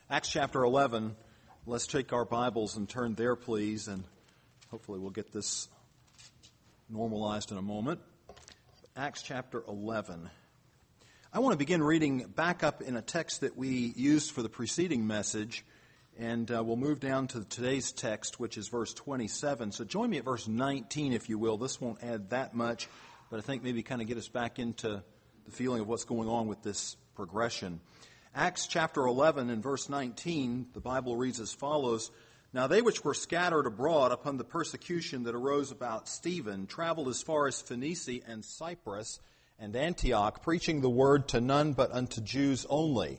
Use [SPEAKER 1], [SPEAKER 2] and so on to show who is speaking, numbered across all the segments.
[SPEAKER 1] Acts chapter 11. Let's take our Bibles and turn there, please, and hopefully we'll get this normalized in a moment. Acts chapter 11. I want to begin reading back up in a text that we used for the preceding message, and we'll move down to today's text, which is verse 27. So join me at verse 19, if you will. This won't add that much, but I think maybe kind of get us back into the feeling of what's going on with this progression. Acts chapter 11 and verse 19, the Bible reads as follows: Now they which were scattered abroad upon the persecution that arose about Stephen traveled as far as Phoenicia and Cyprus and Antioch, preaching the word to none but unto Jews only.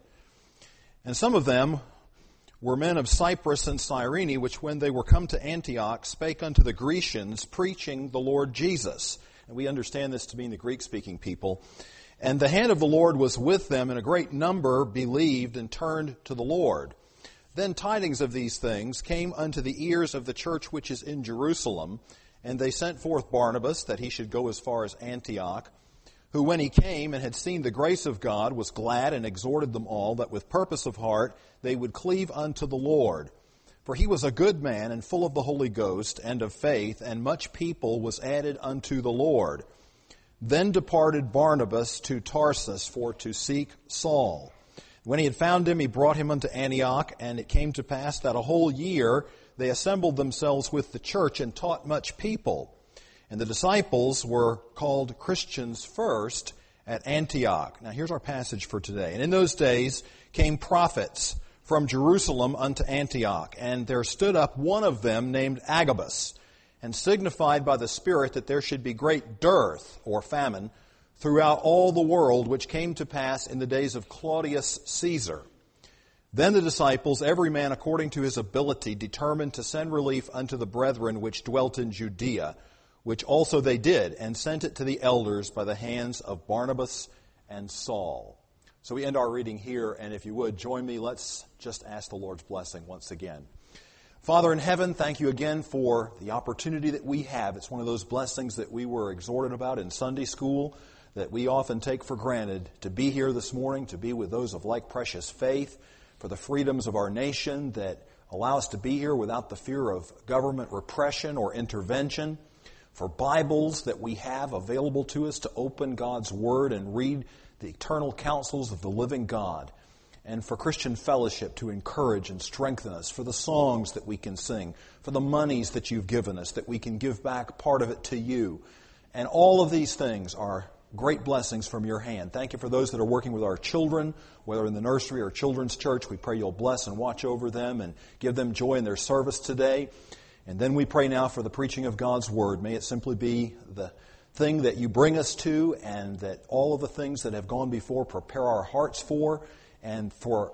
[SPEAKER 1] And some of them were men of Cyprus and Cyrene, which when they were come to Antioch spake unto the Grecians, preaching the Lord Jesus. And we understand this to mean the Greek-speaking people. And the hand of the Lord was with them, and a great number believed and turned to the Lord. Then tidings of these things came unto the ears of the church which is in Jerusalem, and they sent forth Barnabas, that he should go as far as Antioch, who when he came and had seen the grace of God was glad and exhorted them all, that with purpose of heart they would cleave unto the Lord. For he was a good man, and full of the Holy Ghost and of faith, and much people was added unto the Lord. Then departed Barnabas to Tarsus for to seek Saul. When he had found him, he brought him unto Antioch, and it came to pass that a whole year they assembled themselves with the church and taught much people. And the disciples were called Christians first at Antioch. Now here's our passage for today. And in those days came prophets from Jerusalem unto Antioch, and there stood up one of them named Agabus, and signified by the Spirit that there should be great dearth, or famine, throughout all the world, which came to pass in the days of Claudius Caesar. Then the disciples, every man according to his ability, determined to send relief unto the brethren which dwelt in Judea, which also they did, and sent it to the elders by the hands of Barnabas and Saul. So we end our reading here, and if you would, join me, let's just ask the Lord's blessing once again. Father in heaven, thank you again for the opportunity that we have. It's one of those blessings that we were exhorted about in Sunday school that we often take for granted, to be here this morning, to be with those of like precious faith, for the freedoms of our nation that allow us to be here without the fear of government repression or intervention, for Bibles that we have available to us to open God's Word and read the eternal counsels of the living God, and for Christian fellowship to encourage and strengthen us, for the songs that we can sing, for the monies that you've given us, that we can give back part of it to you. And all of these things are great blessings from your hand. Thank you for those that are working with our children, whether in the nursery or children's church. We pray you'll bless and watch over them and give them joy in their service today. And then we pray now for the preaching of God's Word. May it simply be the thing that you bring us to, and that all of the things that have gone before prepare our hearts for, and for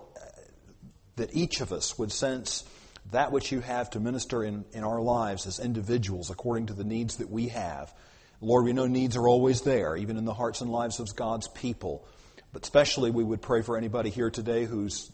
[SPEAKER 1] that each of us would sense that which you have to minister in our lives as individuals according to the needs that we have. Lord, we know needs are always there, even in the hearts and lives of God's people. But especially we would pray for anybody here today who's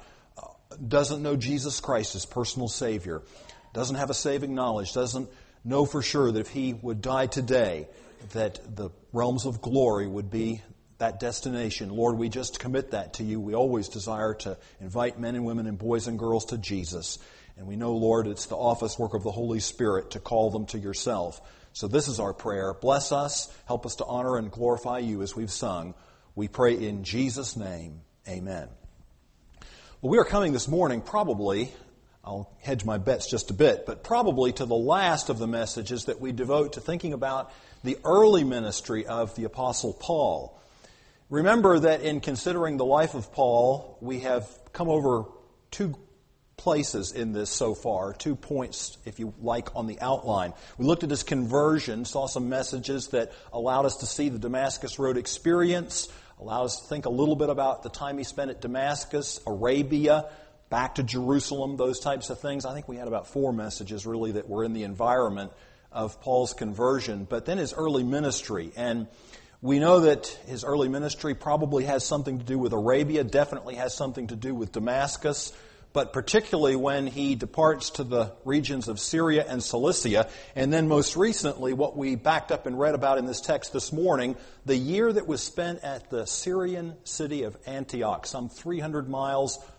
[SPEAKER 1] doesn't know Jesus Christ as personal Savior, doesn't have a saving knowledge, doesn't know for sure that if he would die today, that the realms of glory would be that destination. Lord, we just commit that to you. We always desire to invite men and women and boys and girls to Jesus. And we know, Lord, it's the office work of the Holy Spirit to call them to yourself. So this is our prayer. Bless us. Help us to honor and glorify you as we've sung. We pray in Jesus' name. Amen. Well, we are coming this morning probably, I'll hedge my bets just a bit, but probably to the last of the messages that we devote to thinking about the early ministry of the Apostle Paul. Remember that in considering the life of Paul, we have come over two places in this so far, 2 points, if you like, on the outline. We looked at his conversion, saw some messages that allowed us to see the Damascus Road experience, allowed us to think a little bit about the time he spent at Damascus, Arabia, back to Jerusalem, those types of things. I think we had about 4 messages really that were in the environment of Paul's conversion, but then his early ministry. And we know that his early ministry probably has something to do with Arabia, definitely has something to do with Damascus, but particularly when he departs to the regions of Syria and Cilicia, and then most recently what we backed up and read about in this text this morning, the year that was spent at the Syrian city of Antioch, some 300 miles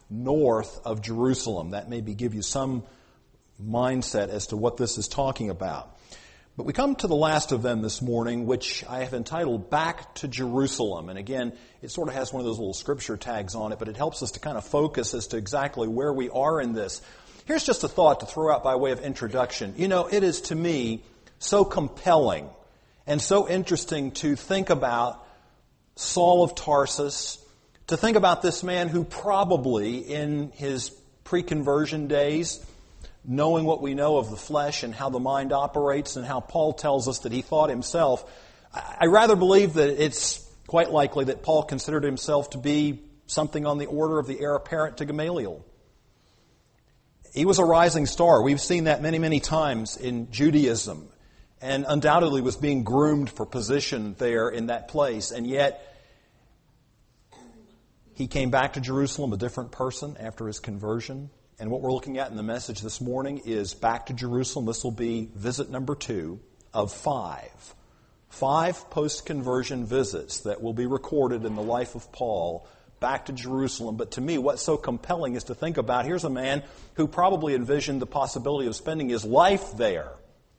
[SPEAKER 1] north of Jerusalem. That maybe give you some mindset as to what this is talking about. But we come to the last of them this morning, which I have entitled Back to Jerusalem. And again, it sort of has one of those little scripture tags on it, but it helps us to kind of focus as to exactly where we are in this. Here's just a thought to throw out by way of introduction. You know, it is to me so compelling and so interesting to think about Saul of Tarsus, to think about this man who probably in his pre-conversion days, knowing what we know of the flesh and how the mind operates and how Paul tells us that he thought himself, I rather believe that it's quite likely that Paul considered himself to be something on the order of the heir apparent to Gamaliel. He was a rising star. We've seen that many, many times in Judaism, and undoubtedly was being groomed for position there in that place. And yet, he came back to Jerusalem a different person after his conversion. And what we're looking at in the message this morning is back to Jerusalem. This will be visit number 2 of 5. 5 post-conversion visits that will be recorded in the life of Paul back to Jerusalem. But to me, what's so compelling is to think about, here's a man who probably envisioned the possibility of spending his life there.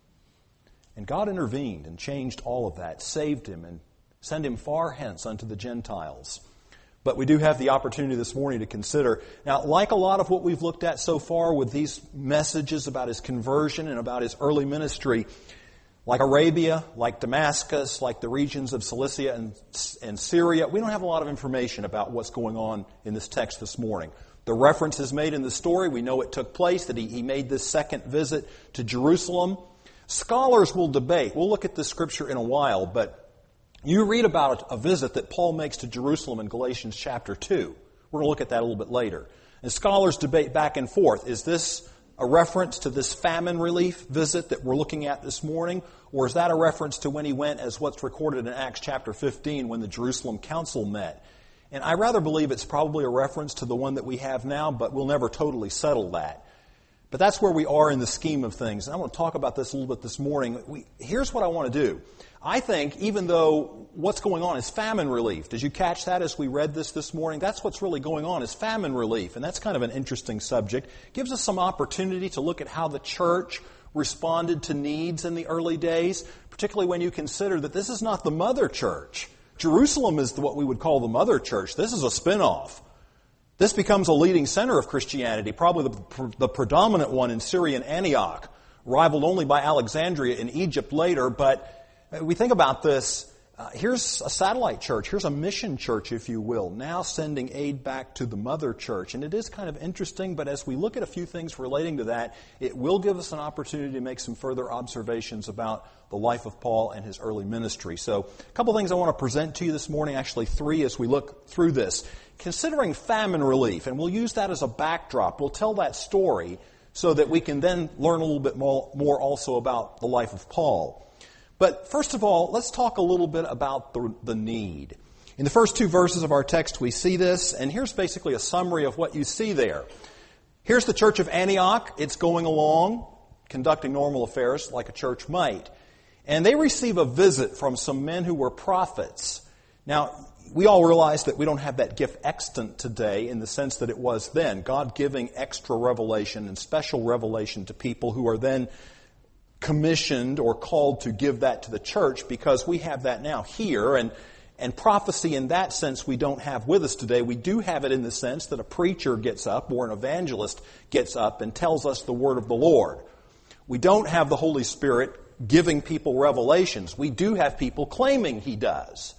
[SPEAKER 1] And God intervened and changed all of that, saved him, and sent him far hence unto the Gentiles. But we do have the opportunity this morning to consider. Now, like a lot of what we've looked at so far with these messages about his conversion and about his early ministry, like Arabia, like Damascus, like the regions of Cilicia and Syria, we don't have a lot of information about what's going on in this text this morning. The reference is made in the story. We know it took place, that he made this second visit to Jerusalem. Scholars will debate. We'll look at this scripture in a while, but you read about a visit that Paul makes to Jerusalem in Galatians chapter 2. We're going to look at that a little bit later. And scholars debate back and forth. Is this a reference to this famine relief visit that we're looking at this morning? Or is that a reference to when he went as what's recorded in Acts chapter 15 when the Jerusalem council met? And I rather believe it's probably a reference to the one that we have now, but we'll never totally settle that. But that's where we are in the scheme of things. And I want to talk about this a little bit this morning. Here's what I want to do. I think even though what's going on is famine relief, did you catch that as we read this morning? That's what's really going on is famine relief. And that's kind of an interesting subject. It gives us some opportunity to look at how the church responded to needs in the early days, particularly when you consider that this is not the mother church. Jerusalem is what we would call the mother church. This is a spin-off. This becomes a leading center of Christianity, probably the predominant one in Syrian Antioch, rivaled only by Alexandria in Egypt later. But we think about this. Here's a satellite church. Here's a mission church, if you will, now sending aid back to the mother church. And it is kind of interesting, but as we look at a few things relating to that, it will give us an opportunity to make some further observations about the life of Paul and his early ministry. So a couple things I want to present to you this morning, actually 3 as we look through this. Considering famine relief, and we'll use that as a backdrop. We'll tell that story so that we can then learn a little bit more also about the life of Paul. But first of all, let's talk a little bit about the need. In the first 2 verses of our text, we see this, and here's basically a summary of what you see there. Here's the church of Antioch. It's going along, conducting normal affairs like a church might. And they receive a visit from some men who were prophets. Now, we all realize that we don't have that gift extant today in the sense that it was then. God giving extra revelation and special revelation to people who are then commissioned or called to give that to the church, because we have that now here. And prophecy in that sense we don't have with us today. We do have it in the sense that a preacher gets up or an evangelist gets up and tells us the word of the Lord. We don't have the Holy Spirit giving people revelations. We do have people claiming He does.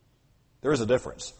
[SPEAKER 1] There is a difference.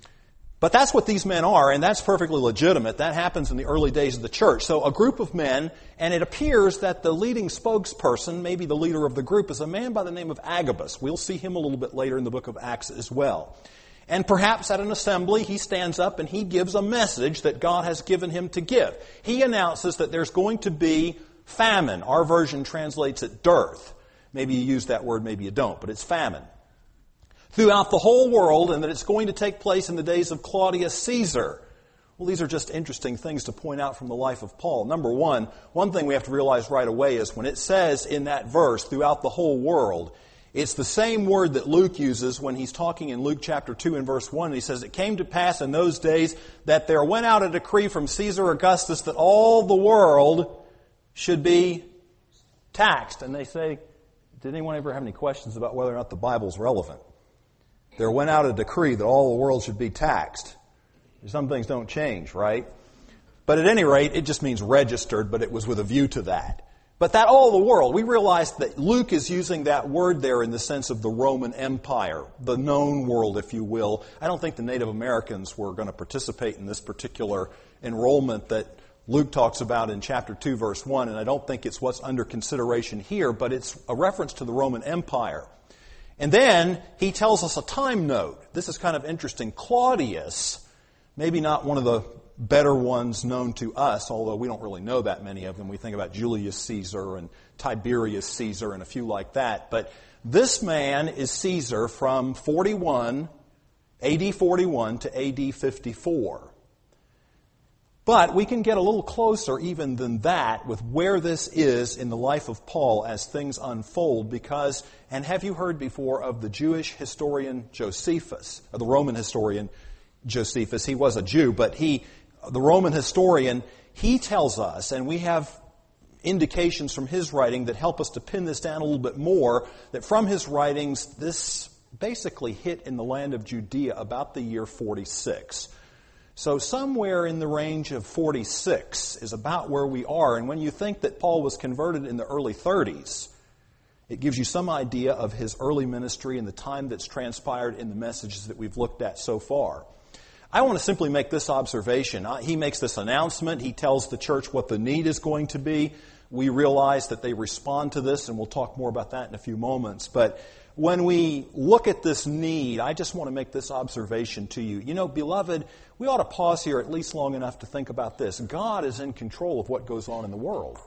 [SPEAKER 1] But that's what these men are, and that's perfectly legitimate. That happens in the early days of the church. So a group of men, and it appears that the leading spokesperson, maybe the leader of the group, is a man by the name of Agabus. We'll see him a little bit later in the book of Acts as well. And perhaps at an assembly, he stands up and he gives a message that God has given him to give. He announces that there's going to be famine. Our version translates it dearth. Maybe you use that word, maybe you don't, but it's famine throughout the whole world, and that it's going to take place in the days of Claudius Caesar. Well, these are just interesting things to point out from the life of Paul. Number one thing we have to realize right away is when it says in that verse, throughout the whole world,
[SPEAKER 2] It's the same word that Luke uses when he's talking in Luke chapter 2 and verse 1. He says, "It came to pass in those days that there went out a decree from Caesar Augustus that all the world should be taxed." And they say, did anyone ever have any questions about whether or not the Bible's relevant? There went out a decree that all the world should be taxed. Some things don't change, right? But at any rate, it just means registered, but it was with a view to that. But that all the world, we realize that Luke is using that word there in the sense of the Roman Empire, the known world, if you will. I don't think the Native Americans were going to participate in this particular enrollment that Luke talks about in chapter 2, verse 1, and I don't think it's what's under consideration here, but it's a reference to the Roman Empire. And then he tells us a time note. This is kind of interesting. Claudius, maybe not one of the better ones known to us, although we don't really know that many of them. We think about Julius Caesar and Tiberius Caesar and a few like that. But this man is Caesar from AD 41 to AD 54. But we can get a little closer even than that with where this is in the life of Paul as things unfold because, and have you heard before of the Jewish historian Josephus, or the Roman historian Josephus? He was a Jew, but the Roman historian, he tells us, and we have indications from his writing that help us to pin this down a little bit more, that from his writings, this basically hit in the land of Judea about the year 46. So somewhere in the range of 46 is about where we are. And when you think that Paul was converted in the early 30s, it gives you some idea of his early ministry and the time that's transpired in the messages that we've looked at so far. I want to simply make this observation. He makes this announcement. He tells the church what the need is going to be. We realize that they respond to this, and we'll talk more about that in a few moments. But when we look at this need, I just want to make this observation to you. You know, beloved, we ought to pause here at least long enough to think about this. God is in control of what goes on in the world.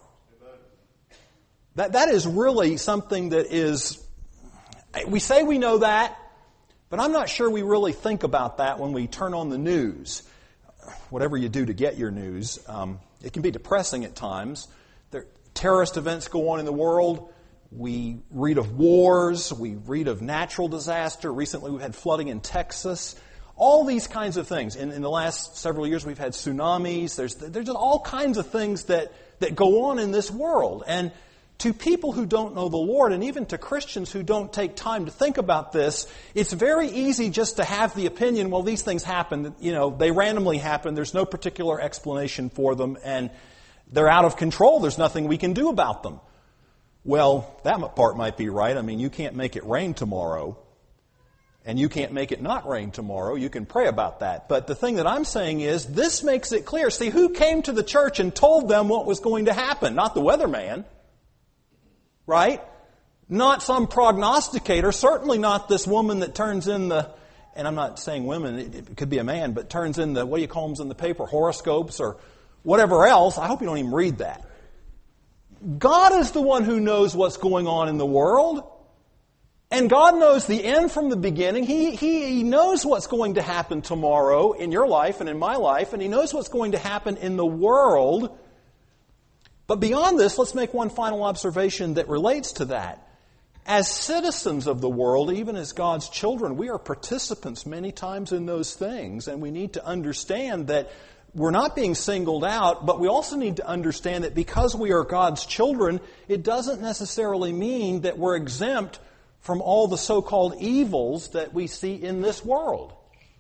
[SPEAKER 2] That is really something that is, we say we know that, but I'm not sure we really think about that when we turn on the news. Whatever you do to get your news, it can be depressing at times. Terrorist events go on in the world. We read of wars. We read of natural disaster. Recently we've had flooding in Texas. All these kinds of things. In the last several years we've had tsunamis. There's just all kinds of things that go on in this world. And to people who don't know the Lord, and even to Christians who don't take time to think about this, it's very easy just to have the opinion, well, these things happen, they randomly happen, there's no particular explanation for them, and they're out of control, there's nothing we can do about them. Well, that part might be right. I mean, you can't make it rain tomorrow, and you can't make it not rain tomorrow. You can pray about that. But the thing that I'm saying is, this makes it clear. See, who came to the church and told them what was going to happen? Not the weatherman. Right? Not some prognosticator, certainly not this woman that turns in and I'm not saying women, it could be a man, but turns in what do you call them in the paper, horoscopes or whatever else. I hope you don't even read that. God is the one who knows what's going on in the world. And God knows the end from the beginning. He knows what's going to happen tomorrow in your life and in my life, and He knows what's going to happen in the world. But beyond this, let's make one final observation that relates to that. As citizens of the world, even as God's children, we are participants many times in those things, and we need to understand that we're not being singled out, but we also need to understand that because we are God's children, it doesn't necessarily mean that we're exempt from all the so-called evils that we see in this world.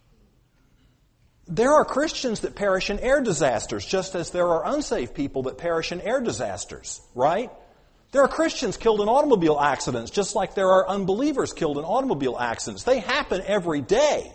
[SPEAKER 2] There are Christians that perish in air disasters, just as there are unsaved people that perish in air disasters, right? There are Christians killed in automobile accidents, just like there are unbelievers killed in automobile accidents. They happen every day.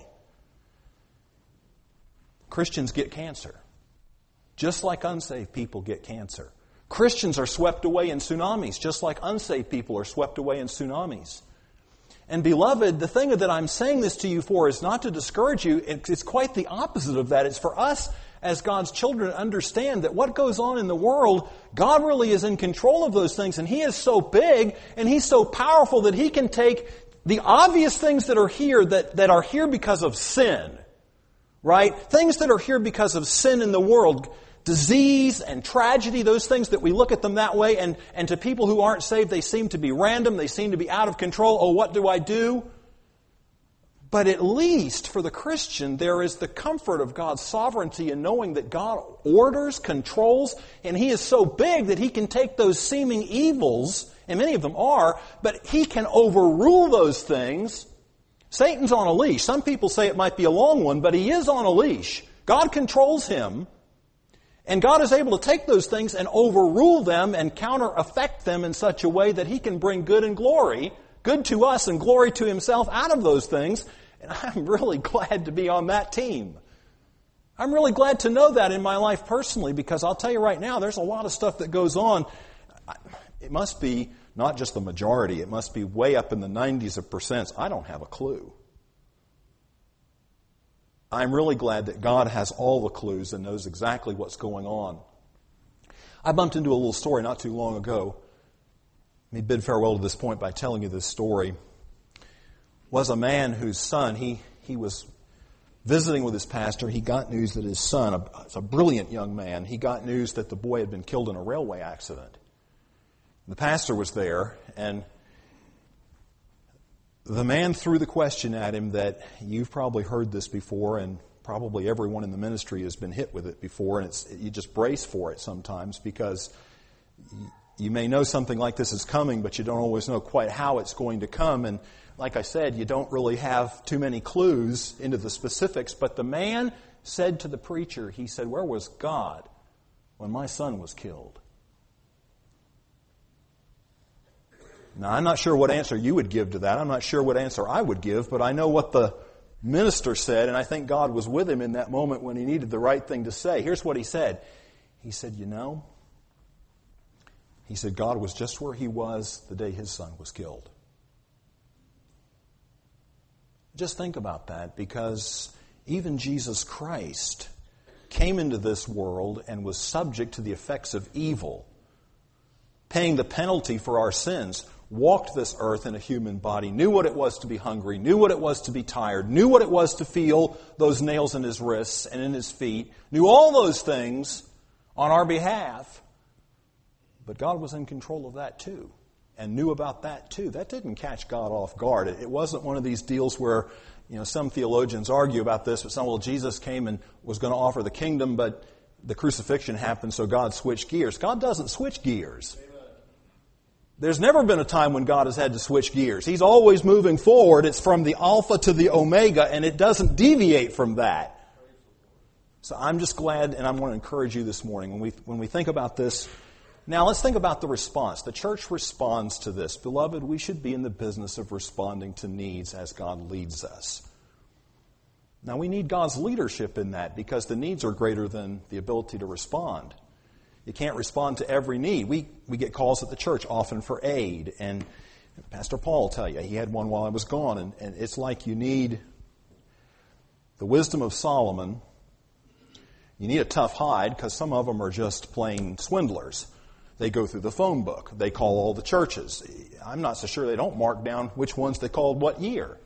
[SPEAKER 2] Christians get cancer, just like unsaved people get cancer. Christians are swept away in tsunamis, just like unsaved people are swept away in tsunamis. And beloved, the thing that I'm saying this to you for is not to discourage you. It's quite the opposite of that. It's for us as God's children to understand that what goes on in the world, God really is in control of those things. And He is so big and He's so powerful that He can take the obvious things that are here that are here because of sin. Right? Things that are here because of sin in the world. disease and tragedy, those things that we look at them that way, and to people who aren't saved, they seem to be random, they seem to be out of control. Oh, what do I do? But at least for the Christian, there is the comfort of God's sovereignty in knowing that God orders, controls, and He is so big that He can take those seeming evils, and many of them are, but He can overrule those things. Satan's on a leash. Some people say it might be a long one, but he is on a leash. God controls him, and God is able to take those things and overrule them and counter-affect them in such a way that He can bring good and glory, good to us and glory to Himself out of those things. And I'm really glad to be on that team. I'm really glad to know that in my life personally, because I'll tell you right now, there's a lot of stuff that goes on. It must be not just the majority. It must be way up in the 90s of percents. I don't have a clue. I'm really glad that God has all the clues and knows exactly what's going on. I bumped into a little story not too long ago. Let me bid farewell to this point by telling you this story. Was a man whose son, he was visiting with his pastor. He got news that his son, a brilliant young man, he got news that the boy had been killed in a railway accident. The pastor was there, and the man threw the question at him that you've probably heard this before, and probably everyone in the ministry has been hit with it before, and you just brace for it sometimes, because you may know something like this is coming, but you don't always know quite how it's going to come. And like I said, you don't really have too many clues into the specifics. But the man said to the preacher, he said, "Where was God when my son was killed?" Now, I'm not sure what answer you would give to that. I'm not sure what answer I would give, but I know what the minister said, and I think God was with him in that moment when he needed the right thing to say. Here's what he said. He said, he said, God was just where He was the day His son was killed. Just think about that, because even Jesus Christ came into this world and was subject to the effects of evil, paying the penalty for our sins, walked this earth in a human body, knew what it was to be hungry, knew what it was to be tired, knew what it was to feel those nails in His wrists and in His feet, knew all those things on our behalf. But God was in control of that too, and knew about that too. That didn't catch God off guard. It wasn't one of these deals where, some theologians argue about this, but some, Jesus came and was going to offer the kingdom, but the crucifixion happened, so God switched gears. God doesn't switch gears. There's never been a time when God has had to switch gears. He's always moving forward. It's from the Alpha to the Omega, and it doesn't deviate from that. So I'm just glad, and I want to encourage you this morning, when we think about this. Now let's think about the response. The church responds to this. Beloved, we should be in the business of responding to needs as God leads us. Now we need God's leadership in that, because the needs are greater than the ability to respond. You can't respond to every need. We get calls at the church often for aid, and Pastor Paul will tell you, he had one while I was gone, and it's like you need the wisdom of Solomon. You need a tough hide, because some of them are just plain swindlers. They go through the phone book. They call all the churches. I'm not so sure they don't mark down which ones they called what year.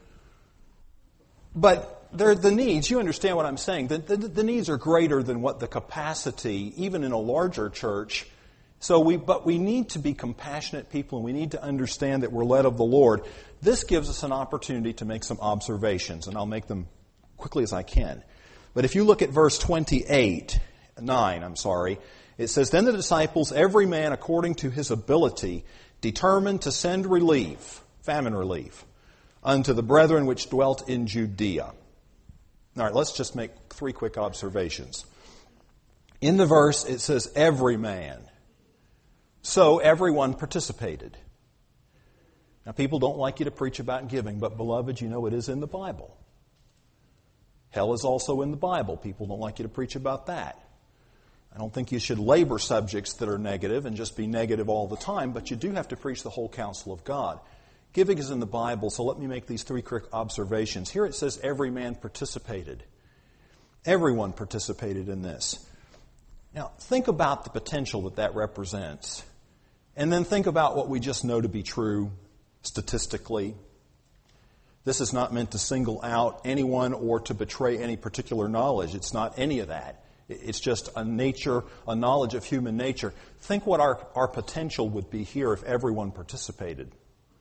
[SPEAKER 2] But they're the needs. You understand what I'm saying. The needs are greater than what the capacity, even in a larger church. But we need to be compassionate people, and we need to understand that we're led of the Lord. This gives us an opportunity to make some observations, and I'll make them quickly as I can. But if you look at verse 9, it says, "Then the disciples, every man according to his ability, determined to send relief, famine relief, unto the brethren which dwelt in Judea." All right, let's just make 3 quick observations. In the verse, it says, every man. So everyone participated. Now, people don't like you to preach about giving, but beloved, it is in the Bible. Hell is also in the Bible. People don't like you to preach about that. I don't think you should labor subjects that are negative and just be negative all the time, but you do have to preach the whole counsel of God. Giving is in the Bible, so let me make these 3 quick observations. Here it says every man participated. Everyone participated in this. Now, think about the potential that represents. And then think about what we just know to be true statistically. This is not meant to single out anyone or to betray any particular knowledge. It's not any of that. It's just a knowledge of human nature. Think what our potential would be here if everyone participated.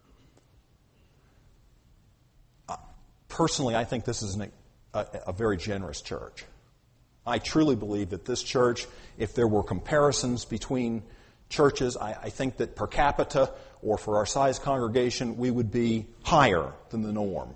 [SPEAKER 2] Personally, I think this is a very generous church. I truly believe that this church, if there were comparisons between churches, I think that per capita or for our size congregation, we would be higher than the norm.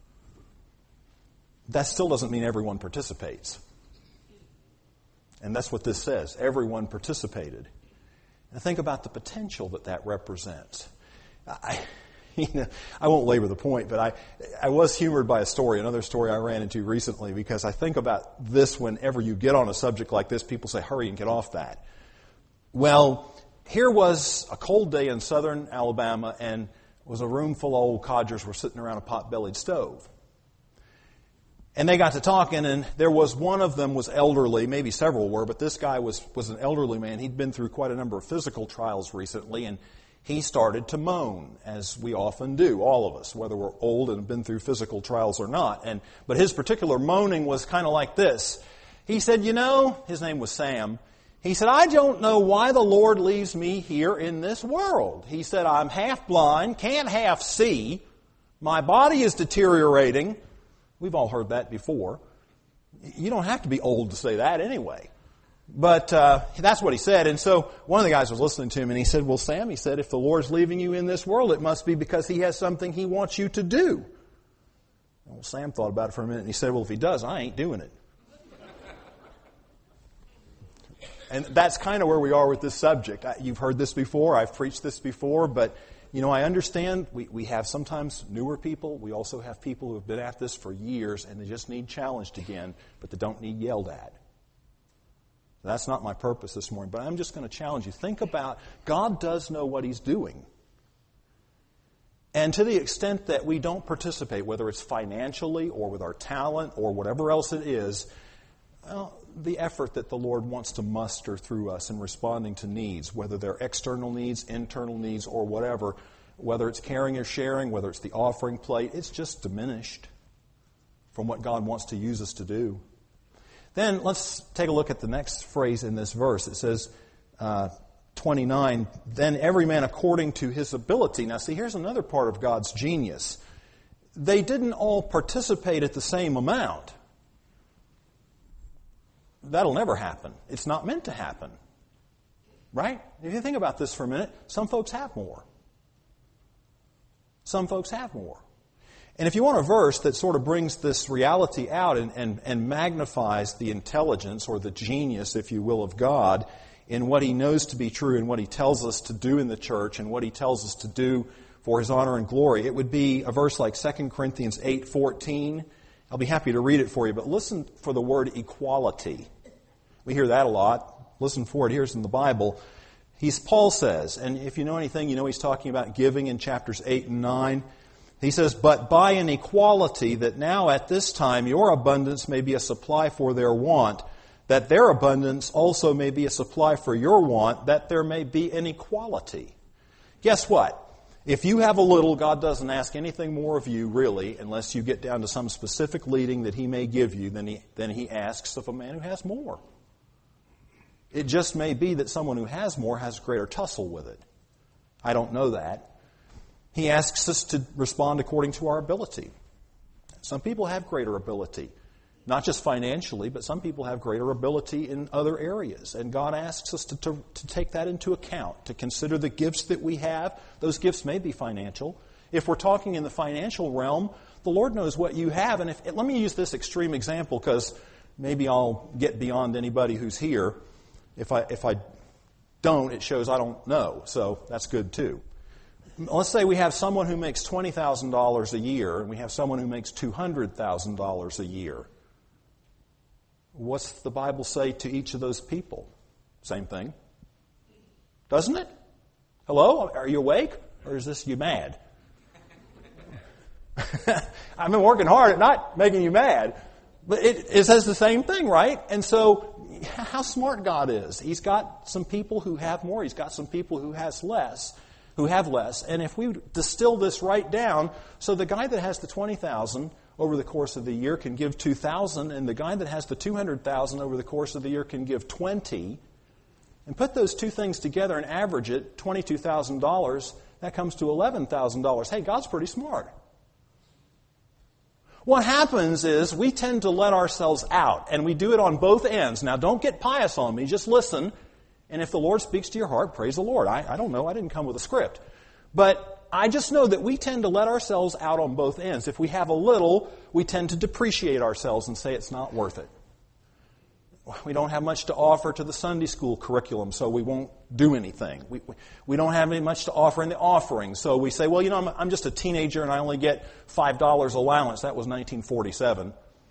[SPEAKER 2] That still doesn't mean everyone participates. And that's what this says. Everyone participated. And think about the potential that represents. I won't labor the point, but I was humored by another story I ran into recently, because I think about this whenever you get on a subject like this. People say, hurry and get off that. Well, here was a cold day in southern Alabama, and it was a room full of old codgers were sitting around a pot-bellied stove. And they got to talking, and there was one of them was elderly, maybe several were, but this guy was an elderly man. He'd been through quite a number of physical trials recently, and he started to moan, as we often do, all of us, whether we're old and have been through physical trials or not. But his particular moaning was kind of like this. He said, his name was Sam. He said, I don't know why the Lord leaves me here in this world. He said, I'm half blind, can't half see, my body is deteriorating. We've all heard that before. You don't have to be old to say that anyway. But that's what he said. And so one of the guys was listening to him, and he said, well, Sam, he said, if the Lord's leaving you in this world, it must be because He has something He wants you to do. Well, Sam thought about it for a minute, and he said, well, if He does, I ain't doing it. And that's kind of where we are with this subject. You've heard this before. I've preached this before, but I understand we have sometimes newer people. We also have people who have been at this for years, and they just need challenged again, but they don't need yelled at. That's not my purpose this morning, but I'm just going to challenge you. Think about, God does know what He's doing. And to the extent that we don't participate, whether it's financially or with our talent or whatever else it is, the effort that the Lord wants to muster through us in responding to needs, whether they're external needs, internal needs, or whatever, whether it's caring or sharing, whether it's the offering plate, it's just diminished from what God wants to use us to do. Then let's take a look at the next phrase in this verse. It says, 29, then every man according to his ability. Now see, here's another part of God's genius. They didn't all participate at the same amount. That'll never happen. It's not meant to happen. Right? If you think about this for a minute, some folks have more. Some folks have more. And if you want a verse that sort of brings this reality out and magnifies the intelligence or the genius, if you will, of God in what He knows to be true and what He tells us to do in the church and what He tells us to do for His honor and glory, it would be a verse like 2 Corinthians 8:14. I'll be happy to read it for you, but listen for the word equality. We hear that a lot. Listen for it. Here's in the Bible. Paul says, and if you know anything, you know he's talking about giving in chapters 8 and 9. He says, but by an equality that now at this time your abundance may be a supply for their want, that their abundance also may be a supply for your want, that there may be an equality. Guess what? If you have a little, God doesn't ask anything more of you, really, unless you get down to some specific leading that He may give you than He asks of a man who has more. It just may be that someone who has more has greater tussle with it. I don't know that. He asks us to respond according to our ability. Some people have greater ability, not just financially, but some people have greater ability in other areas. And God asks us to take that into account, to consider the gifts that we have. Those gifts may be financial. If we're talking in the financial realm, the Lord knows what you have. And let me use this extreme example because maybe I'll get beyond anybody who's here. If I don't, it shows I don't know. So that's good too. Let's say we have someone who makes $20,000 a year and we have someone who makes $200,000 a year. What's the Bible say to each of those people? Same thing. Doesn't it? Hello? Are you awake? Or is this you mad? I've been working hard at not making you mad. But it says the same thing, right? And so how smart God is. He's got some people who have more. He's got some people who have less. And if we distill this right down, so the guy that has the $20,000 over the course of the year can give $2,000, and the guy that has the $200,000 over the course of the year can give $20,000. And put those two things together and average it, $22,000, that comes to $11,000. Hey, God's pretty smart. What happens is we tend to let ourselves out, and we do it on both ends. Now, don't get pious on me. Just listen. And if the Lord speaks to your heart, praise the Lord. I don't know. I didn't come with a script. But I just know that we tend to let ourselves out on both ends. If we have a little, we tend to depreciate ourselves and say it's not worth it. We don't have much to offer to the Sunday school curriculum, so we won't do anything. We don't have much to offer in the offering, so we say, well, you know, I'm just a teenager and I only get $5 allowance. That was 1947.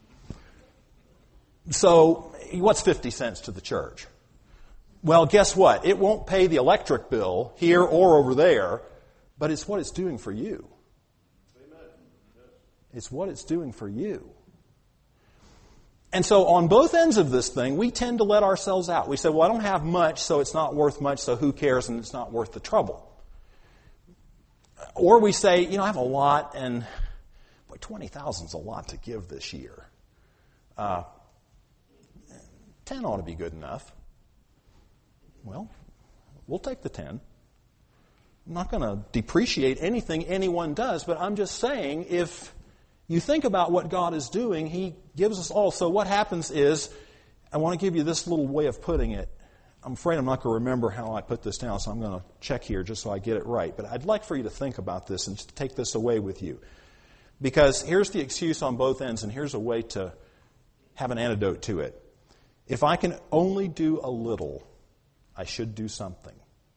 [SPEAKER 2] So what's 50 cents to the church? Well, guess what? It won't pay the electric bill here or over there, but it's what it's doing for you. Amen. It's what it's doing for you. And so on both ends of this thing, we tend to let ourselves out. We say, well, I don't have much, so it's not worth much, so who cares, and it's not worth the trouble. Or we say, you know, I have a lot, and boy, $20,000 is a lot to give this year. 10 ought to be good enough. Well, we'll take the 10. I'm not going to depreciate anything anyone does, but I'm just saying if you think about what God is doing, He gives us all. So what happens is, I want to give you this little way of putting it. I'm afraid I'm not going to remember how I put this down, so I'm going to check here just so I get it right. But I'd like for you to think about this and just take this away with you. Because here's the excuse on both ends, and here's a way to have an antidote to it. If I can only do a little, I should do something.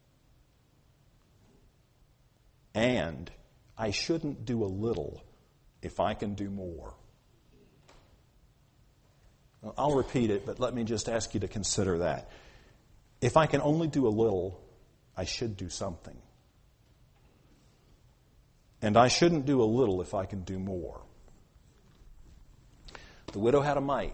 [SPEAKER 2] And I shouldn't do a little if I can do more. I'll repeat it, but let me just ask you to consider that. If I can only do a little, I should do something. And I shouldn't do a little if I can do more. The widow had a mite.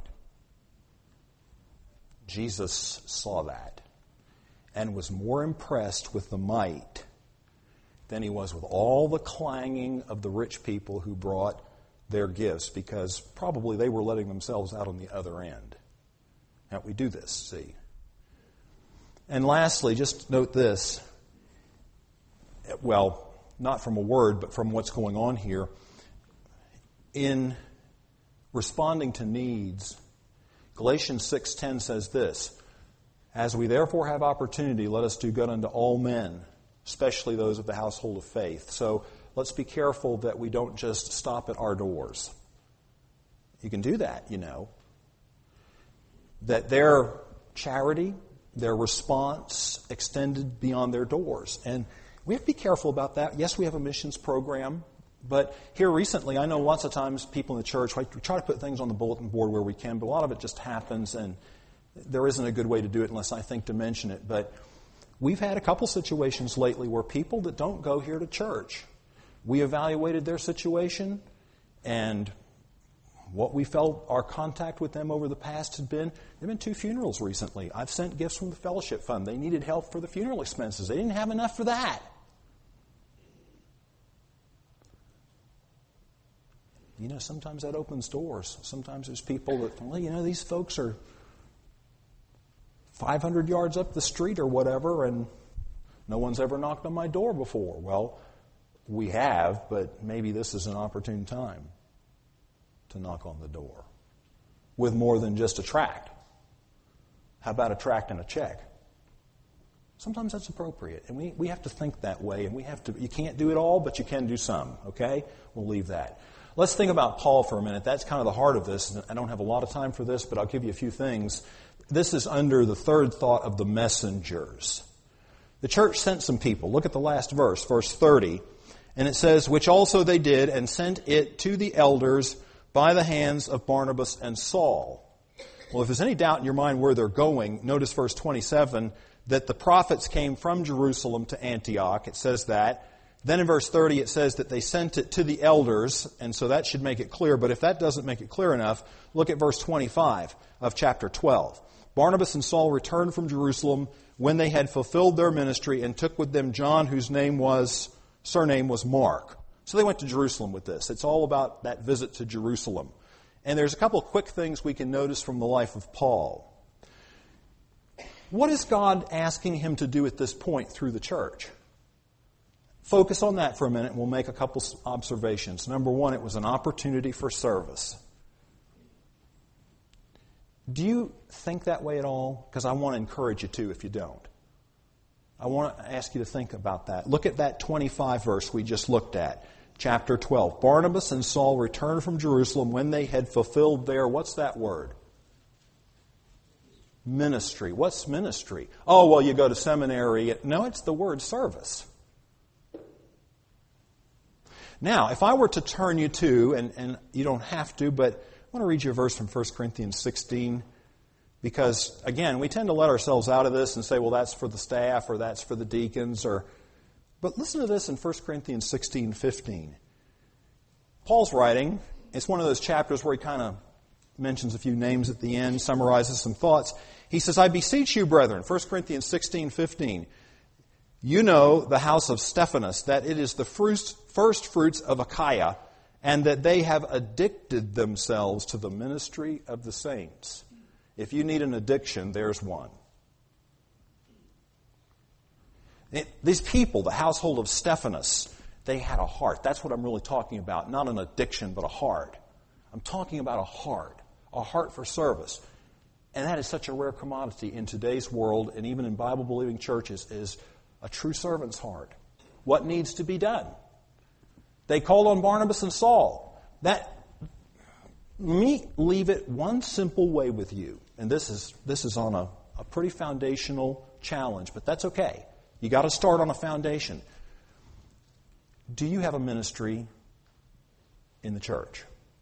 [SPEAKER 2] Jesus saw that and was more impressed with the mite than he was with all the clanging of the rich people who brought their gifts, because probably they were letting themselves out on the other end. Now, we do this, see. And lastly, just note this. Well, not from a word, but from what's going on here. In responding to needs, Galatians 6:10 says this: "As we therefore have opportunity, let us do good unto all men, especially those of the household of faith." So let's be careful that we don't just stop at our doors. You can do that, you know. That their charity, their response extended beyond their doors. And we have to be careful about that. Yes, we have a missions program, but here recently, I know lots of times people in the church, we try to put things on the bulletin board where we can, but a lot of it just happens, and there isn't a good way to do it unless I think to mention it. But we've had a couple situations lately where people that don't go here to church, we evaluated their situation, and what we felt our contact with them over the past had been, there have been 2 funerals recently. I've sent gifts from the fellowship fund. They needed help for the funeral expenses. They didn't have enough for that. You know, sometimes that opens doors. Sometimes there's people that, well, you know, these folks are 500 yards up the street or whatever, and no one's ever knocked on my door before. Well, we have, but maybe this is an opportune time to knock on the door with more than just a tract. How about a tract and a check? Sometimes that's appropriate, and we have to think that way, and we have to. You can't do it all, but you can do some, okay? We'll leave that. Let's think about Paul for a minute. That's kind of the heart of this. I don't have a lot of time for this, but I'll give you a few things. This is under the third thought of the messengers. The church sent some people. Look at the last verse, verse 30. And it says, "Which also they did, and sent it to the elders by the hands of Barnabas and Saul." Well, if there's any doubt in your mind where they're going, notice verse 27, that the prophets came from Jerusalem to Antioch. It says that. Then in verse 30 it says that they sent it to the elders, and so that should make it clear. But if that doesn't make it clear enough, look at verse 25 of chapter 12. "Barnabas and Saul returned from Jerusalem when they had fulfilled their ministry, and took with them John, whose surname was Mark." So they went to Jerusalem with this. It's all about that visit to Jerusalem. And there's a couple of quick things we can notice from the life of Paul. What is God asking him to do at this point through the church? Focus on that for a minute and we'll make a couple observations. Number one, it was an opportunity for service. Do you think that way at all? Because I want to encourage you to if you don't. I want to ask you to think about that. Look at that 25 verse we just looked at. Chapter 12. Barnabas and Saul returned from Jerusalem when they had fulfilled their, what's that word? Ministry. What's ministry? Oh, well, you go to seminary. No, it's the word service. Now, if I were to turn you to, and you don't have to, but I want to read you a verse from 1 Corinthians 16, because, again, we tend to let ourselves out of this and say, well, that's for the staff, or that's for the deacons, but listen to this in 1 Corinthians 16:15. Paul's writing. It's one of those chapters where he kind of mentions a few names at the end, summarizes some thoughts. He says, I beseech you, brethren, 1 Corinthians 16:15, you know the house of Stephanas, that it is the first fruits of Achaia, and that they have addicted themselves to the ministry of the saints. If you need an addiction, there's one. These people, the household of Stephanas, they had a heart. That's what I'm really talking about. Not an addiction, but a heart. I'm talking about a heart for service. And that is such a rare commodity in today's world, and even in Bible-believing churches, is a true servant's heart. What needs to be done? They called on Barnabas and Saul. Let me leave it one simple way with you. And this is on a pretty foundational challenge, but that's okay. You got to start on a foundation. Do you have a ministry in the church?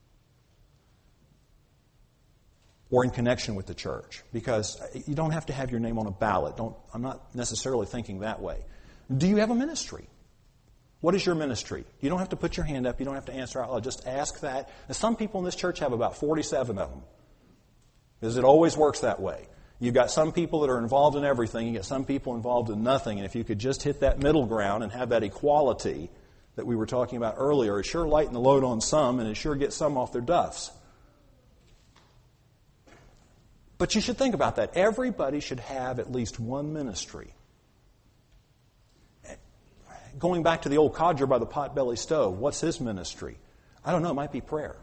[SPEAKER 2] Or in connection with the church? Because you don't have to have your name on a ballot. I'm not necessarily thinking that way. Do you have a ministry? What is your ministry? You don't have to put your hand up. You don't have to answer out loud. Just ask that. And some people in this church have about 47 of them. Because it always works that way. You've got some people that are involved in everything. You get some people involved in nothing. And if you could just hit that middle ground and have that equality that we were talking about earlier, it sure lighten the load on some and it sure gets some off their duffs. But you should think about that. Everybody should have at least one ministry. Going back to the old codger by the potbelly stove, what's his ministry? I don't know. It might be prayer.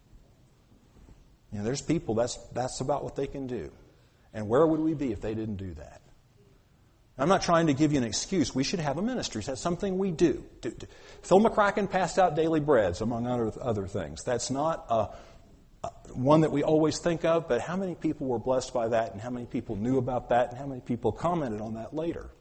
[SPEAKER 2] There's people, that's about what they can do. And where would we be if they didn't do that? I'm not trying to give you an excuse. We should have a ministry. That's something we do. Phil McCracken passed out daily breads, among other things. That's not one that we always think of, but how many people were blessed by that, and how many people knew about that, and how many people commented on that later?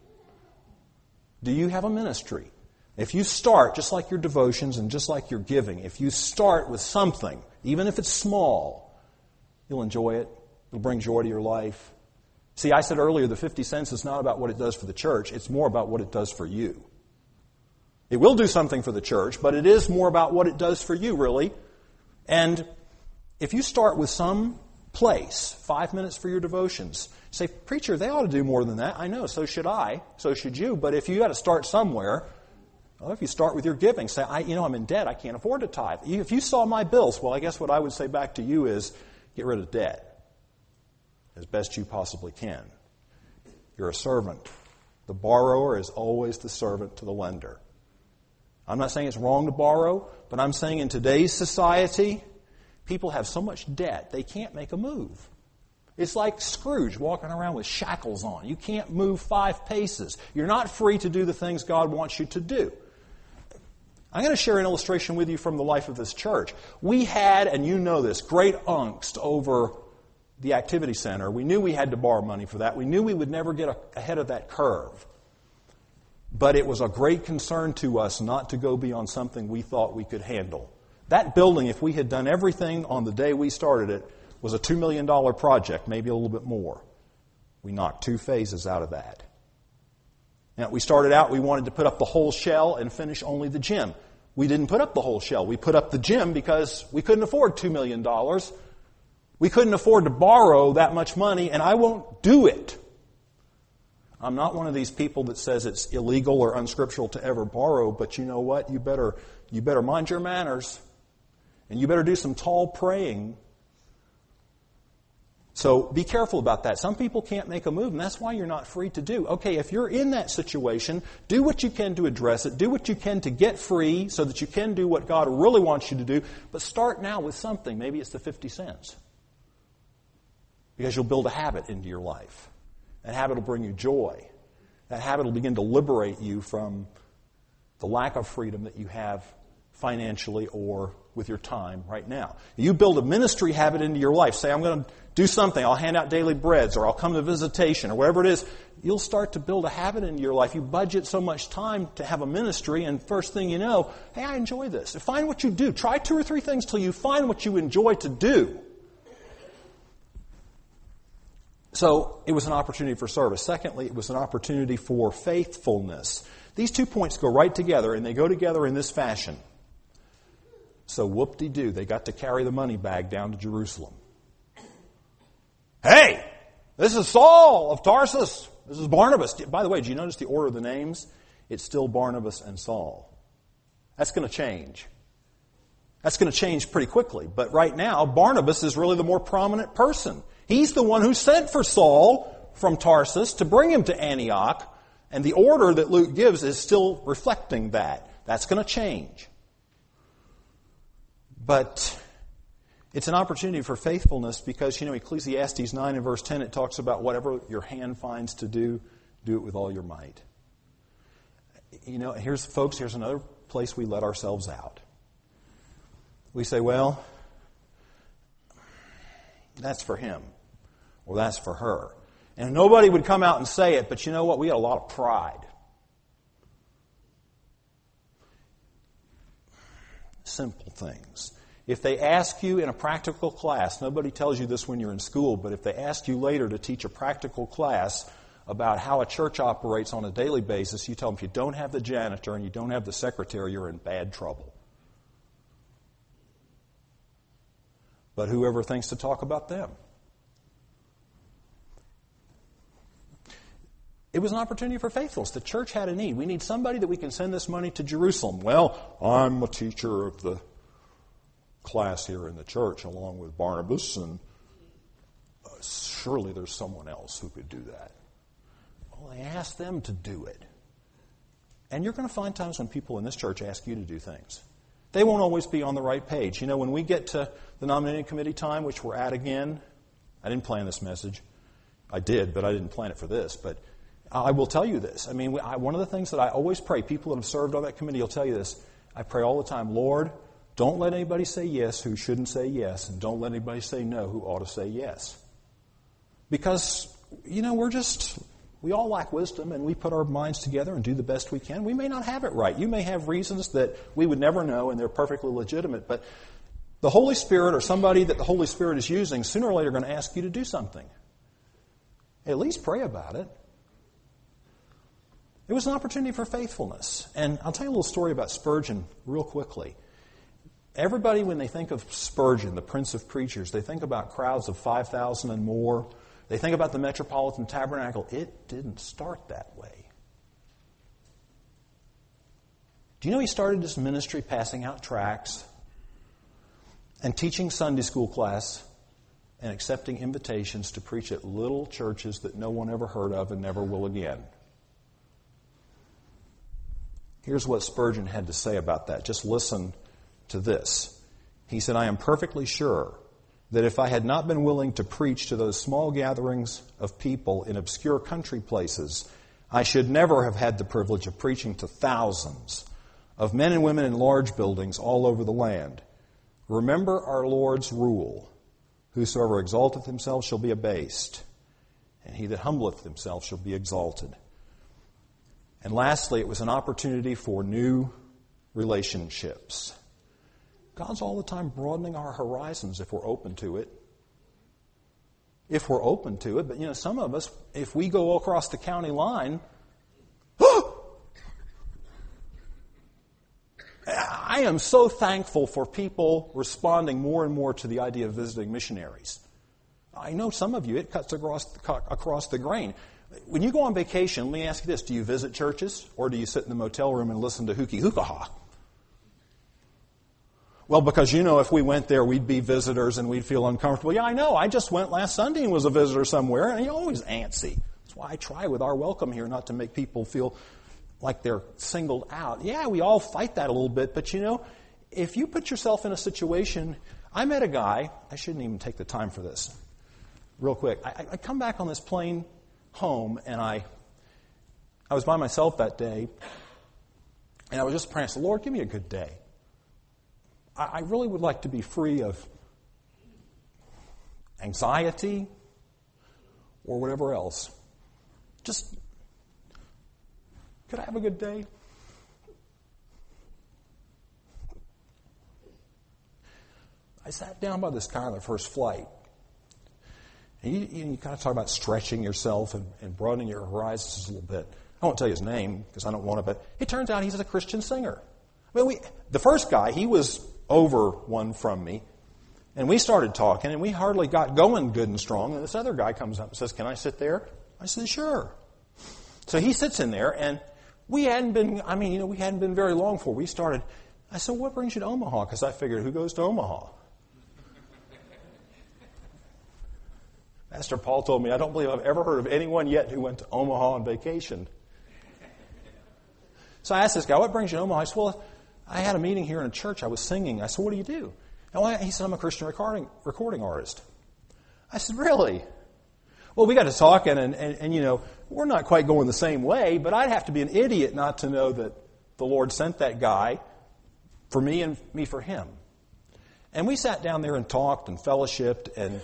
[SPEAKER 2] Do you have a ministry? If you start, just like your devotions and just like your giving, if you start with something, even if it's small, you'll enjoy it. It'll bring joy to your life. See, I said earlier the 50 cents is not about what it does for the church. It's more about what it does for you. It will do something for the church, but it is more about what it does for you, really. And if you start with some place, 5 minutes for your devotions, say, preacher, they ought to do more than that. I know, so should I, so should you. But if you got to start somewhere, well, if you start with your giving, say, I'm in debt, I can't afford to tithe. If you saw my bills, well, I guess what I would say back to you is, get rid of debt as best you possibly can. You're a servant. The borrower is always the servant to the lender. I'm not saying it's wrong to borrow, but I'm saying in today's society, people have so much debt, they can't make a move. It's like Scrooge walking around with shackles on. You can't move 5 paces. You're not free to do the things God wants you to do. I'm going to share an illustration with you from the life of this church. We had, and you know this, great angst over the activity center. We knew we had to borrow money for that. We knew we would never get ahead of that curve. But it was a great concern to us not to go beyond something we thought we could handle. That building, if we had done everything on the day we started it, was a $2 million project, maybe a little bit more. We knocked 2 phases out of that. Now, we started out, we wanted to put up the whole shell and finish only the gym. We didn't put up the whole shell. We put up the gym because we couldn't afford $2 million. We couldn't afford to borrow that much money, and I won't do it. I'm not one of these people that says it's illegal or unscriptural to ever borrow, but you know what? You better mind your manners. And you better do some tall praying. So be careful about that. Some people can't make a move, and that's why you're not free to do. Okay, if you're in that situation, do what you can to address it. Do what you can to get free so that you can do what God really wants you to do. But start now with something. Maybe it's the 50 cents. Because you'll build a habit into your life. That habit will bring you joy. That habit will begin to liberate you from the lack of freedom that you have financially or with your time right now. You build a ministry habit into your life. Say, I'm going to do something. I'll hand out daily breads, or I'll come to visitation, or whatever it is. You'll start to build a habit into your life. You budget so much time to have a ministry, and first thing you know, hey, I enjoy this. Find what you do. Try 2 or 3 things till you find what you enjoy to do. So it was an opportunity for service. Secondly, it was an opportunity for faithfulness. These 2 points go right together, and they go together in this fashion. So whoop-de-doo, they got to carry the money bag down to Jerusalem. Hey, this is Saul of Tarsus. This is Barnabas. By the way, did you notice the order of the names? It's still Barnabas and Saul. That's going to change. That's going to change pretty quickly. But right now, Barnabas is really the more prominent person. He's the one who sent for Saul from Tarsus to bring him to Antioch. And the order that Luke gives is still reflecting that. That's going to change. But it's an opportunity for faithfulness because, Ecclesiastes 9 and verse 10, it talks about whatever your hand finds to do, do it with all your might. Here's another place we let ourselves out. We say, well, that's for him, or that's for her. And nobody would come out and say it, but you know what? We got a lot of pride. Simple things. If they ask you in a practical class, nobody tells you this when you're in school, but if they ask you later to teach a practical class about how a church operates on a daily basis, you tell them if you don't have the janitor and you don't have the secretary, you're in bad trouble. But whoever thinks to talk about them? It was an opportunity for faithfulness. The church had a need. We need somebody that we can send this money to Jerusalem. Well, I'm a teacher of the class here in the church along with Barnabas, and surely there's someone else who could do that. Well, they asked them to do it. And you're going to find times when people in this church ask you to do things. They won't always be on the right page. When we get to the nominating committee time, which we're at again, I didn't plan this message. I did, but I didn't plan it for this. But I will tell you this. One of the things that I always pray, people that have served on that committee will tell you this. I pray all the time, Lord, don't let anybody say yes who shouldn't say yes, and don't let anybody say no who ought to say yes. Because, we all lack wisdom, and we put our minds together and do the best we can. We may not have it right. You may have reasons that we would never know, and they're perfectly legitimate, but the Holy Spirit or somebody that the Holy Spirit is using sooner or later are going to ask you to do something. At least pray about it. It was an opportunity for faithfulness. And I'll tell you a little story about Spurgeon real quickly. Everybody, when they think of Spurgeon, the Prince of Preachers, they think about crowds of 5,000 and more. They think about the Metropolitan Tabernacle. It didn't start that way. Do you know he started his ministry passing out tracts and teaching Sunday school class and accepting invitations to preach at little churches that no one ever heard of and never will again? Here's what Spurgeon had to say about that. Just listen to this. He said, I am perfectly sure that if I had not been willing to preach to those small gatherings of people in obscure country places, I should never have had the privilege of preaching to thousands of men and women in large buildings all over the land. Remember our Lord's rule. Whosoever exalteth himself shall be abased, and he that humbleth himself shall be exalted. And lastly, it was an opportunity for new relationships. God's all the time broadening our horizons if we're open to it. If we're open to it. But, some of us, if we go across the county line, I am so thankful for people responding more and more to the idea of visiting missionaries. I know some of you, it cuts across the grain. When you go on vacation, let me ask you this. Do you visit churches or do you sit in the motel room and listen to hooky hookaha? Well, because if we went there, we'd be visitors and we'd feel uncomfortable. Yeah, I know. I just went last Sunday and was a visitor somewhere, and you're always antsy. That's why I try with our welcome here not to make people feel like they're singled out. Yeah, we all fight that a little bit, but if you put yourself in a situation, I met a guy, I shouldn't even take the time for this, real quick. I come back on this plane home, and I was by myself that day, and I was just praying, I said, Lord, give me a good day. I really would like to be free of anxiety or whatever else. Just, could I have a good day? I sat down by this guy on the first flight. And you kind of talk about stretching yourself and broadening your horizons a little bit. I won't tell you his name because I don't want to, but it turns out he's a Christian singer. I mean, the first guy, he was over one from me, and we started talking, and we hardly got going good and strong, and this other guy comes up and says, can I sit there? I said, sure. So he sits in there, and we hadn't been very long before we started. I said, what brings you to Omaha? Because I figured, who goes to Omaha? Pastor Paul told me, I don't believe I've ever heard of anyone yet who went to Omaha on vacation. So I asked this guy, what brings you to Omaha? He said, well, I had a meeting here in a church. I was singing. I said, what do you do? And he said, I'm a Christian recording artist. I said, really? Well, we got to talking, and we're not quite going the same way, but I'd have to be an idiot not to know that the Lord sent that guy for me and me for him. And we sat down there and talked and fellowshiped, and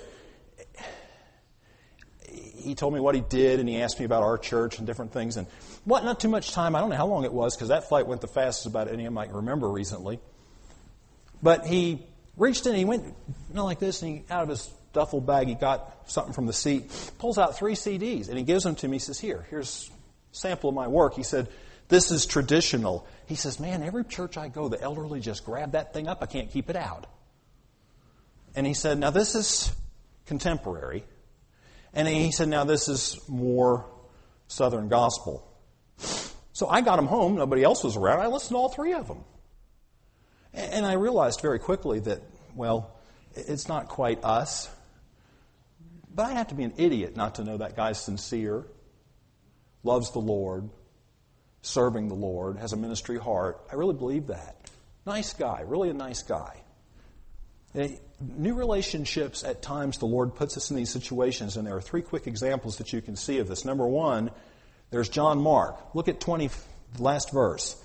[SPEAKER 2] he told me what he did, and he asked me about our church and different things. And not too much time. I don't know how long it was, because that flight went the fastest about any of them I can remember recently. But he reached in, he went like this, and out of his duffel bag, he got something from the seat, pulls out 3 CDs, and he gives them to me. He says, here's a sample of my work. He said, this is traditional. He says, man, every church I go, the elderly just grab that thing up. I can't keep it out. And he said, now this is contemporary. And he said, now this is more Southern gospel. So I got him home. Nobody else was around. I listened to all 3 of them. And I realized very quickly that, well, it's not quite us. But I'd have to be an idiot not to know that guy's sincere, loves the Lord, serving the Lord, has a ministry heart. I really believe that. Nice guy, really a nice guy. New relationships, at times the Lord puts us in these situations, and there are 3 quick examples that you can see of this. Number 1, there's John Mark. Look at last verse.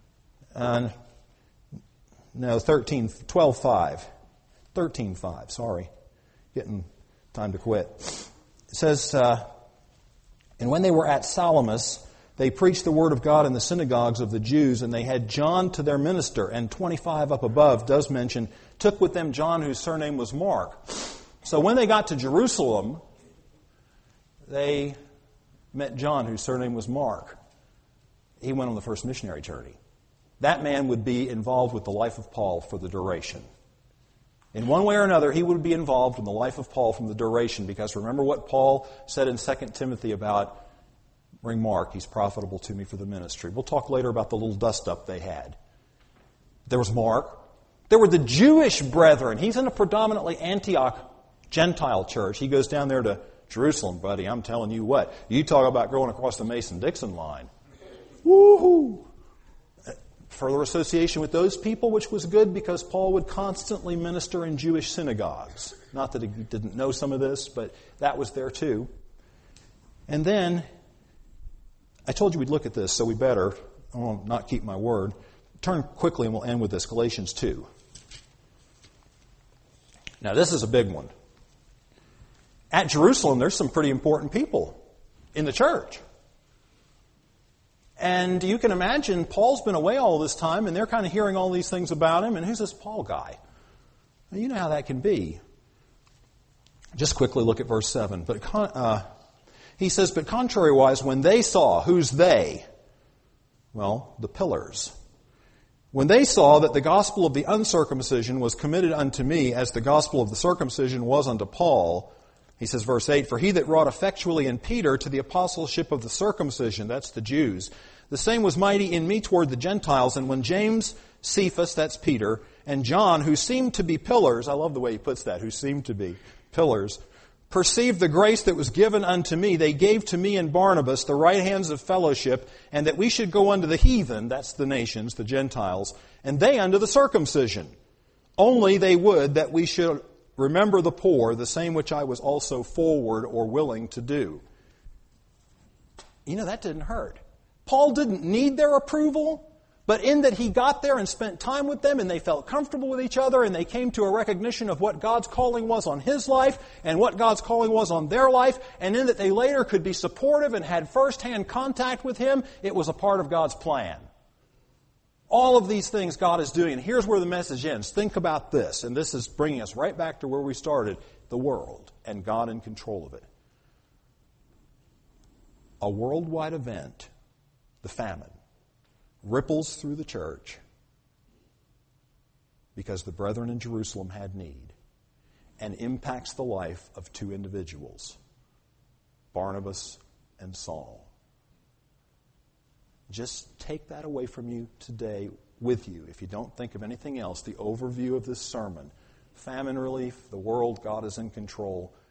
[SPEAKER 2] 13:5, sorry. Getting time to quit. It says, and when they were at Salamis, they preached the word of God in the synagogues of the Jews, and they had John to their minister. And 25 up above does mention, took with them John, whose surname was Mark. So when they got to Jerusalem, they met John, whose surname was Mark. He went on the first missionary journey. That man would be involved with the life of Paul for the duration. In one way or another, he would be involved in the life of Paul from the duration, because remember what Paul said in 2 Timothy about, bring Mark, he's profitable to me for the ministry. We'll talk later about the little dust-up they had. There was Mark. There were the Jewish brethren. He's in a predominantly Antioch Gentile church. He goes down there to Jerusalem, buddy. I'm telling you what. You talk about going across the Mason-Dixon line. Woo-hoo! Further association with those people, which was good because Paul would constantly minister in Jewish synagogues. Not that he didn't know some of this, but that was there too. And then, I told you we'd look at this, so we better. I will not keep my word. Turn quickly and we'll end with this, Galatians 2. Now this is a big one. At Jerusalem, there's some pretty important people in the church. And you can imagine Paul's been away all this time, and they're kind of hearing all these things about him, and who's this Paul guy? Well, you know how that can be. Just quickly look at verse 7. He says, but contrariwise, when they saw, who's they? Well, the pillars. When they saw that the gospel of the uncircumcision was committed unto me, as the gospel of the circumcision was unto Paul, He says, verse 8, "For he that wrought effectually in Peter to the apostleship of the circumcision," that's the Jews, "the same was mighty in me toward the Gentiles. And when James, Cephas," that's Peter, "and John, who seemed to be pillars," I love the way he puts that, who seemed to be pillars, "perceived the grace that was given unto me, they gave to me and Barnabas the right hands of fellowship, and that we should go unto the heathen," that's the nations, the Gentiles, "and they unto the circumcision. Only they would that we should remember the poor, the same which I was also forward or willing to do." You know, that didn't hurt. Paul didn't need their approval, but in that he got there and spent time with them and they felt comfortable with each other and they came to a recognition of what God's calling was on his life and what God's calling was on their life, and in that they later could be supportive and had first-hand contact with him, it was a part of God's plan. All of these things God is doing, and here's where the message ends. Think about this, and this is bringing us right back to where we started, the world and God in control of it. A worldwide event, the famine, ripples through the church because the brethren in Jerusalem had need, and impacts the life of two individuals, Barnabas and Saul. Just take that away from you today with you. If you don't think of anything else, the overview of this sermon, famine relief, the world, God is in control,